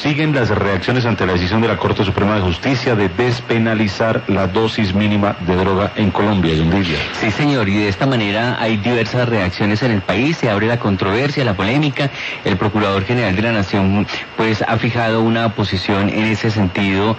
siguen las reacciones ante la decisión de la Corte Suprema de Justicia de despenalizar la dosis mínima de droga en Colombia, John Lidia. Sí, señor, y de esta manera hay diversas reacciones en el país, se abre la controversia, la polémica. El Procurador General de la Nación pues ha fijado una posición en ese sentido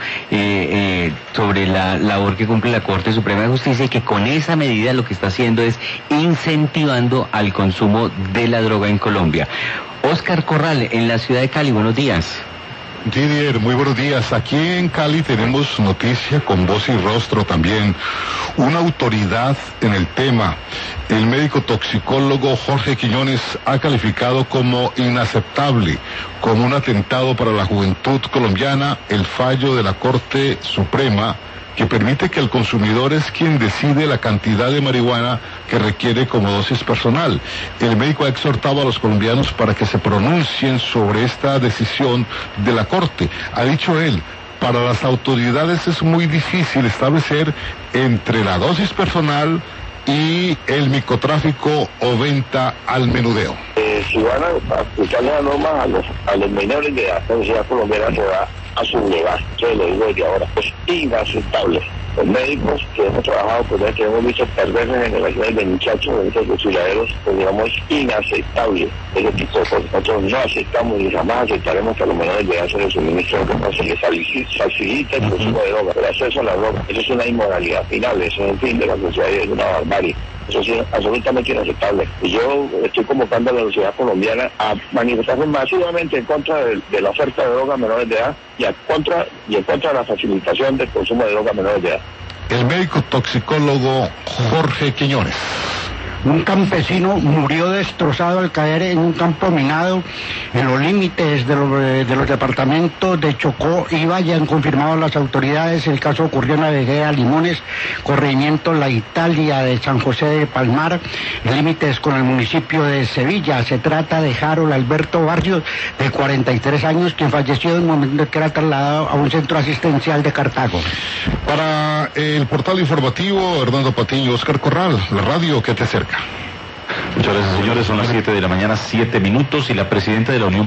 sobre la labor que cumple la Corte Suprema de Justicia, y que con esa medida lo que está haciendo es incentivando al consumo de la droga en Colombia. Oscar Corral, en la ciudad de Cali, buenos días. Didier, muy buenos días. Aquí en Cali tenemos noticia con voz y rostro también. Una autoridad en el tema, el médico toxicólogo Jorge Quiñones, ha calificado como inaceptable, como un atentado para la juventud colombiana, el fallo de la Corte Suprema, que permite que el consumidor es quien decide la cantidad de marihuana que requiere como dosis personal. El médico ha exhortado a los colombianos para que se pronuncien sobre esta decisión de la Corte. Ha dicho él, para las autoridades es muy difícil establecer entre la dosis personal y el microtráfico o venta al menudeo. Si van a aplicar las normas a los menores de edad, la sociedad colombiana se va a sublevar. Yo lo digo desde ahora, es inaceptable. Los médicos que hemos trabajado con ellos, que hemos visto perder generaciones de muchachos, de muchos fusiladeros, pues digamos, es inaceptable ese tipo de cosas. Nosotros no aceptamos ni jamás aceptaremos que a los menores de edad se les suministre droga, se les facilite el consumo de droga, el acceso a la droga. Eso es una inmoralidad final, eso es un fin de la sociedad y es una barbarie. Eso es absolutamente inaceptable. Y yo estoy convocando a la sociedad colombiana a manifestarse masivamente en contra de la oferta de droga a menores de edad y en contra de la facilitación del consumo de droga a menores de edad. El médico toxicólogo Jorge Quiñones. Un campesino murió destrozado al caer en un campo minado en los límites de los departamentos de Chocó y Valle. Han confirmado las autoridades. El caso ocurrió en la Vegea Limones, corregimiento La Italia de San José de Palmar, límites con el municipio de Sevilla. Se trata de Harold Alberto Barrios, de 43 años, quien falleció en el momento que era trasladado a un centro asistencial de Cartago. Para el portal informativo, Hernando Patiño, Oscar Corral, la radio que te acerca. Muchas gracias, señores. Son las 7 de la mañana, 7 minutos, y la presidenta de la Unión